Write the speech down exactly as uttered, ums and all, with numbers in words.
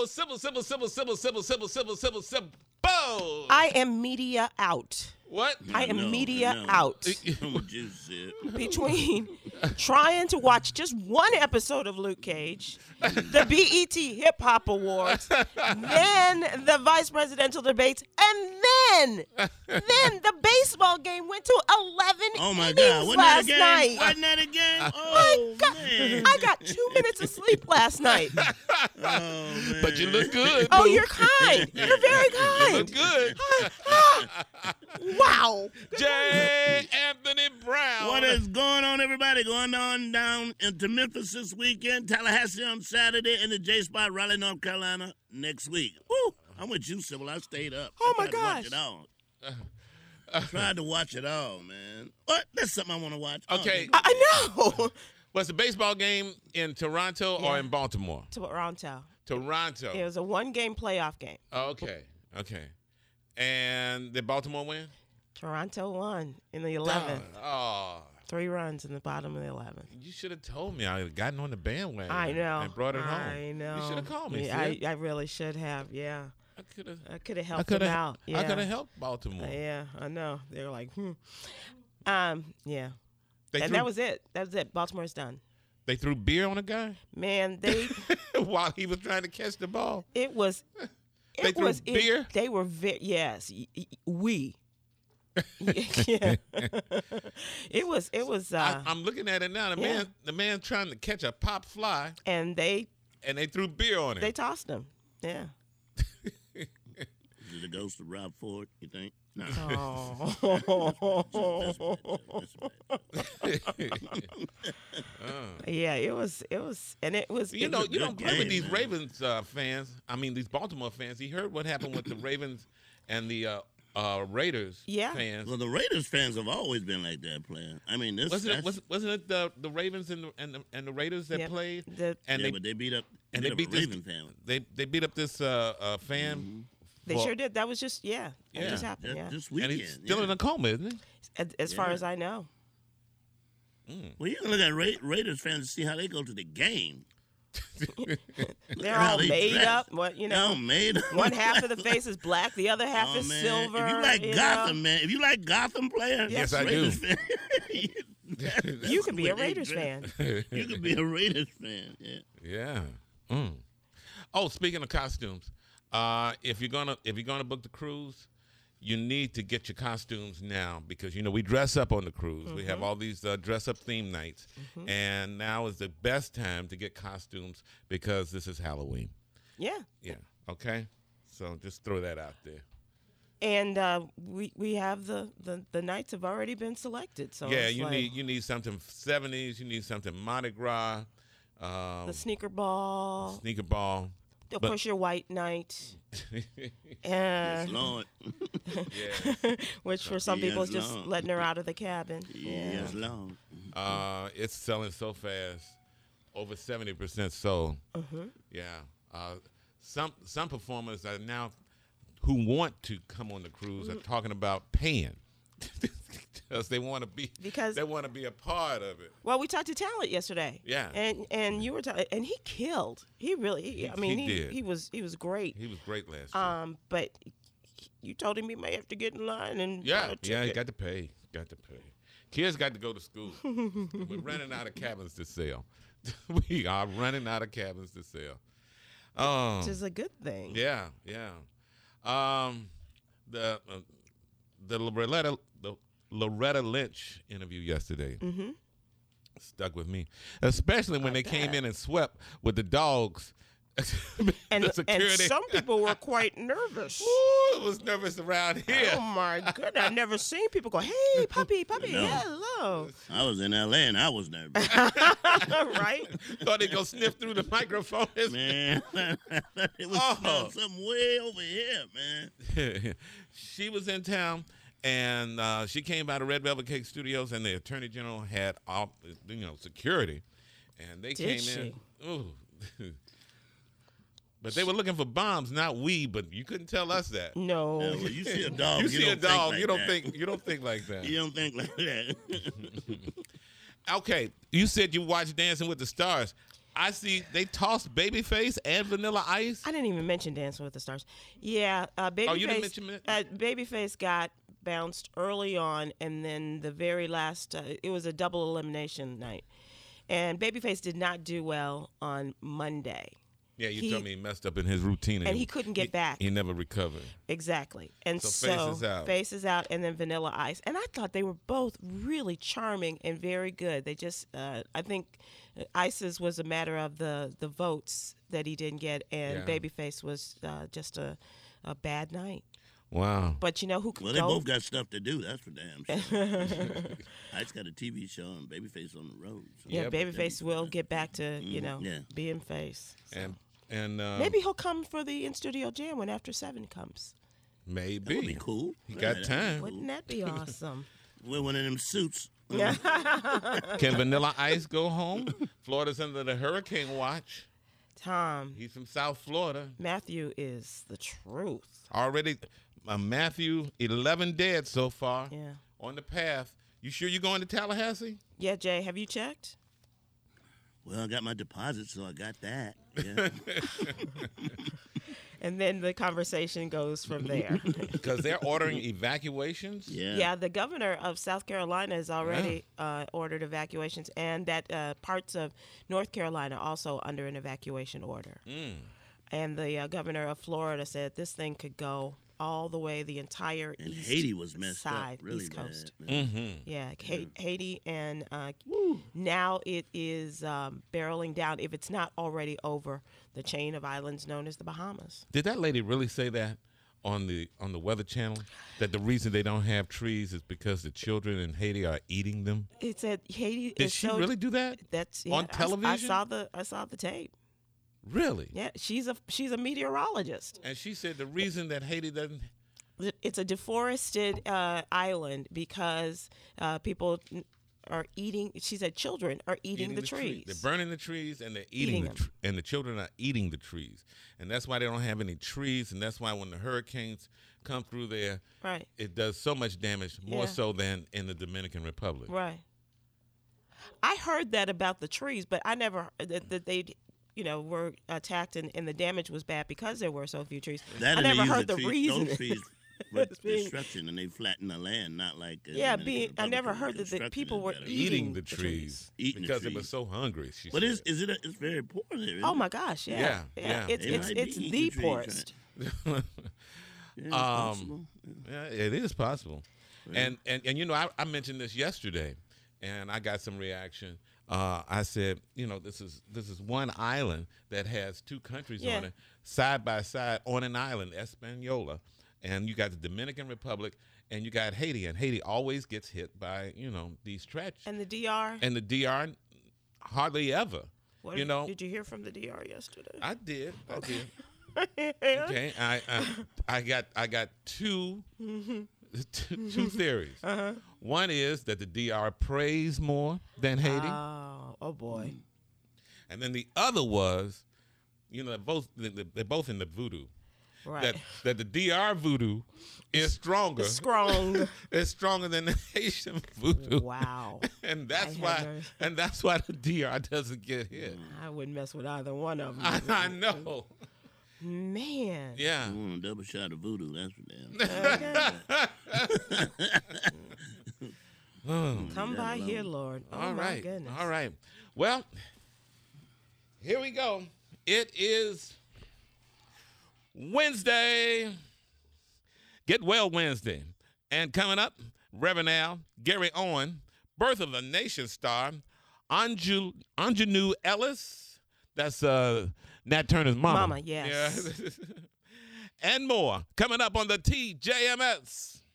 Sybil, Sybil, Sybil, Sybil, Sybil, Sybil, Sybil, Sybil, Sybil, Sybil. I am media out. What? I am know, media I know. out. I'm what you said. Between trying to watch just one episode of Luke Cage, the B E T Hip Hop Awards, then the vice presidential debates, and then, then the baseball game went to eleven Oh my innings God! Wasn't that a last game? night. Wasn't that a game? Oh My God, man! I got two minutes of sleep last night. Oh man! But you look good. Oh, boo. you're kind. You're very You kind. look good. Wow. J. Anthony Brown. What is going on, everybody? Going on down into Memphis this weekend, Tallahassee on Saturday, and the J Spot, Raleigh, North Carolina next week. Woo! I'm with you, Sybil. I stayed up. Oh, I my tried gosh. To watch it all. Tried to watch it all, man. What? That's something I want to watch. Okay. Oh, I I know. Was the baseball game in Toronto or Yeah. in Baltimore? Toronto. Toronto. It was a one-game playoff game. Okay. Okay. And did Baltimore win? Toronto won in the eleventh. Oh, Three runs in the bottom of the eleventh. you should have told me. I would have gotten on the bandwagon. I know. And brought it home. I know. You should have called me. Yeah, I, Sid. I really should have. Yeah, I could have. I could have I helped could them have. out. Yeah, I could have helped Baltimore. Uh, yeah, I know. They were like, hmm. Um, yeah. They and threw, that was it. That was it. Baltimore's done. they threw beer on a guy Man, they. while he was trying to catch the ball. It was. It They threw was it- beer? they were very. Yes, y- y- we. yeah. it was. It was. Uh, I, I'm looking at it now. The yeah. man, the man trying to catch a pop fly, and they and they threw beer on him. they tossed him. Yeah. Is it the ghost of Rob Ford, you think? No. Oh. Yeah, it was. It was, and it was. You it know, was- you don't play with game, these man. Ravens uh, fans. I mean, these Baltimore fans. He heard what happened with the Ravens and the uh, uh, Raiders Yeah. fans. Well, the Raiders fans have always been like that, player. I mean, this. Wasn't it, that's- was, wasn't it the, the Ravens and the, and the and the Raiders that Yep. played? The- and yeah, they but they beat up. and beat they up beat a this Raven fan. they they beat up this uh, uh, fan. They for- sure did. That was just yeah. That Yeah. just happened. That- Yeah. This And weekend. he's still yeah. in a coma, isn't he? As, as far Yeah. as I know. Well, you can look at Ra- Raiders fans and see how they go to the game. Look They're at how all they made dress. up. What you They're all know? made up. One half of the face is black, the other half Oh, is man. silver. If you like you Gotham, know? man, if you like Gotham players, Yes, I Raiders do. fan, that's You could be the a way they Raiders dress. fan. You could be a Raiders fan. Yeah. Yeah. Mm. Oh, speaking of costumes, uh, if you're gonna if you're gonna book the cruise, you need to get your costumes now because you know we dress up on the cruise. We have all these uh, dress up theme nights, and now is the best time to get costumes because this is Halloween. Yeah. Yeah. Okay. So just throw that out there. And uh, we we have the, the the nights have already been selected. So yeah, it's you like need you need something seventies. You need something Mardi Gras, um, the sneaker ball. sneaker ball. Of but- course, your white night. Yes, Uh, Lord. Yeah. which for some Yes, people is just Lord. letting her out of the cabin. Yeah. Yes, Lord. Uh, it's selling so fast, over seventy percent sold. Mm-hmm. Yeah. Uh, some some performers are now who want to come on the cruise Mm-hmm. are talking about paying because they want to be Because- they want to be a part of it. Well, we talked to Talent yesterday. Yeah. And and you were ta- and he killed. He really. He, He- I mean, he he, did. he was he was great. He was great last year. Um, but you told him he may have to get in line and buy yeah, a yeah, he ticket. got to pay. Got to pay. Kids got to go to school. We're running out of cabins to sell. We are running out of cabins to sell. Um, Which is a good thing. Yeah, yeah. Um, the uh, the Loretta the Loretta Lynch interview yesterday Mm-hmm. stuck with me, especially when I they came bet. in and swept with the dogs. And, the and security. some people were quite nervous. Ooh, it was nervous around here. Oh my goodness! I've never seen people go, "Hey, puppy, puppy, No. hello," I was in L A and I was nervous. right? Thought they'd go sniff through the microphone. Man, it was Oh. smelling something way over here, man. She was in town, and uh, she came by the Red Velvet Cake Studios, and the Attorney General had all, you know, security, and they Did came in. Ooh. But they were looking for bombs, not we. But you couldn't tell us that. No. Yeah, well, you see a dog, you you, see don't a dog, think like you don't that. think you don't think like that. You don't think like that. Okay, you said you watched Dancing with the Stars. I see they tossed Babyface and Vanilla Ice. I didn't even mention Dancing with the Stars. Yeah, uh, Babyface. Oh, you didn't mention it? Uh, Babyface got bounced early on, and then the very last, uh, it was a double elimination night. And Babyface did not do well on Monday. Yeah, you He- told me he messed up in his routine. And he couldn't get back. He never recovered. Exactly. And So so, Face is out. Face is out, and then Vanilla Ice. And I thought they were both really charming and very good. They just, uh, I think Ice's was a matter of the, the votes that he didn't get, and Yeah. Babyface was uh, just a, a bad night. Wow. But you know who could Well, they go? both got stuff to do. That's for damn sure. I just got a T V show and Babyface on the road. So. yeah, Yep. Babyface will get back to, you know, Yeah. being Face. So. And and uh, Maybe he'll come for the in-studio jam when After Seven comes. maybe That would be cool. He Yeah, got that'd be time. Wouldn't that be awesome? Wear one of them suits. Can Vanilla Ice go home? Florida's under the hurricane watch. Tom, He's from South Florida. Matthew is the truth. Already, uh, Matthew, eleven dead so far. Yeah. On the path. You sure you're going to Tallahassee? Yeah, Jay, have you checked? Well, I got my deposit, so I got that. Yeah. And then the conversation goes from there. Because they're ordering evacuations. yeah. Yeah, the governor of South Carolina has already uh, ordered evacuations, and that uh, parts of North Carolina also under an evacuation order. Mm. And the uh, governor of Florida said this thing could go all the way the entire And east Haiti was messed side, up. Really East bad. Coast. man. Mm-hmm. Yeah, Ha- Haiti, and uh, now it is um, barreling down, if it's not already over, the chain of islands known as the Bahamas. Did that lady really say that on the on the Weather Channel? That the reason they don't have trees is because the children in Haiti are eating them? It said Haiti Did is she so really do that? That's on yeah, I s- I, television? saw the I saw the tape. Really? Yeah, she's a she's a meteorologist. And she said the reason that Haiti doesn't. It's a deforested uh, island because uh, people n- are eating. She said children are eating, the, tree- trees. They're burning the trees and they're eating, Eating the them. tr- and the children are eating the trees. And that's why they don't have any trees. And that's why when the hurricanes come through there, Right, it does so much damage, more Yeah. so than in the Dominican Republic. right. I heard that about the trees, but I never that, that they, you know, were attacked and, and the damage was bad because there were so few trees. That I and they never use heard the, tree, reason. Those trees were It's being- destruction, and they flatten the land, not like. Uh, Yeah, Dominican being I never Republic, heard that the construction people is were better. eating, Eating the the trees, Eating the because it trees. was so hungry. She But said. is is it? A, it's very poor there. isn't Oh it? my gosh, yeah, Yeah, yeah. It's They it's might be it's eating the the trees, poorest. Yeah, it's Um, possible. Yeah, it is possible. And, and and you know, I, I mentioned this yesterday, and I got some reaction. Uh, I said, you know, this is this is one island that has two countries Yeah. on it, side by side on an island, Hispaniola, and you got the Dominican Republic, and you got Haiti, and Haiti always gets hit by you know these tragedies, And the D R. and the D R hardly ever. What you did- know, did you hear from the D R yesterday? I did, I did. Okay, I, I I got I got two two, two theories. Uh-huh. One is that the D R prays more than Haiti, Oh, oh boy. and then the other was, you know, they're both they're both in the voodoo. Right. That that the D R voodoo is stronger. Strong. It's stronger than the Haitian voodoo. Wow. And that's I had why those. and that's why the D R doesn't get hit. I wouldn't mess with either one of them. I, I know. Man. Yeah. I want a double shot of voodoo. That's for damn. Okay. Come by here, Lord. Oh, All my right. goodness. All right. Well, here we go. It is Wednesday. Get Well Wednesday. And coming up, Reverend Al, Gary Owen, Birth of a Nation star, Anju, Anjanou Ellis. That's uh, Nat Turner's mama. Mama, yes. Yeah. And more coming up on the T J M S.